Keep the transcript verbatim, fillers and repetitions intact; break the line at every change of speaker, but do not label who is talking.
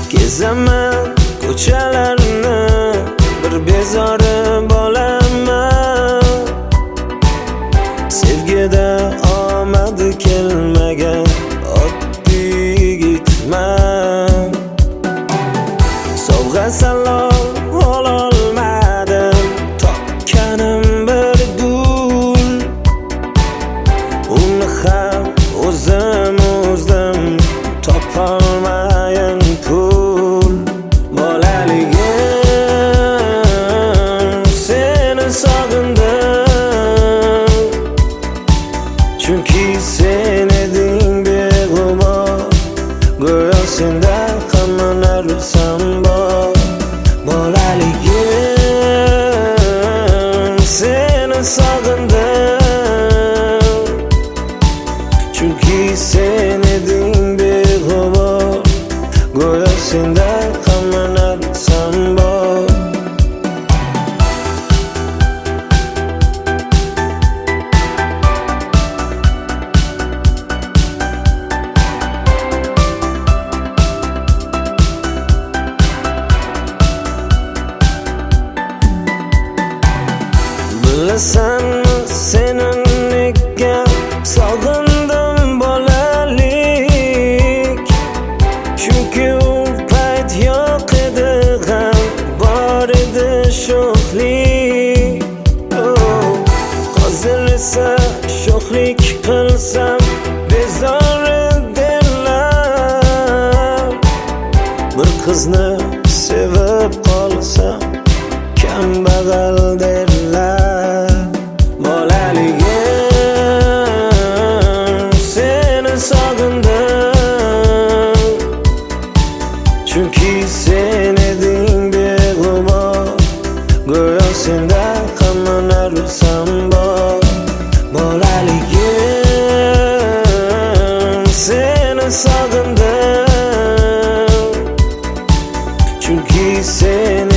Gezaman ko'chalarni bir bezori bo'laman. Sevgida omadi kelmagan oddiy yigitman. Sovg'a salom ololmadim, topganim bir gul. Uni ham o'zim o'zim topolmayin pul. Bolaligim seni sog'indim, chunki sen eding beg'ubor. Go'yo senda hamma narsam bor. Bolaligim seni sog'indim, chunki sen eding beg'ubor. Go'yo senda hamma narsam bor. Bilasanmi seni nega sog'indim bolalik? Chunki u payt yo'q edi g'am, bor edi sho'xlik. Oh, hozir esa sho'xlik qilsam bezori derlar. Bir qizni sevib qolsam kambag'al derlar. Bolaligim seni sog'indim, chunki sen eding beg'ubor. Go'yo senda hamma narsam bor. Bolaligim seni sog'indim, chunki sen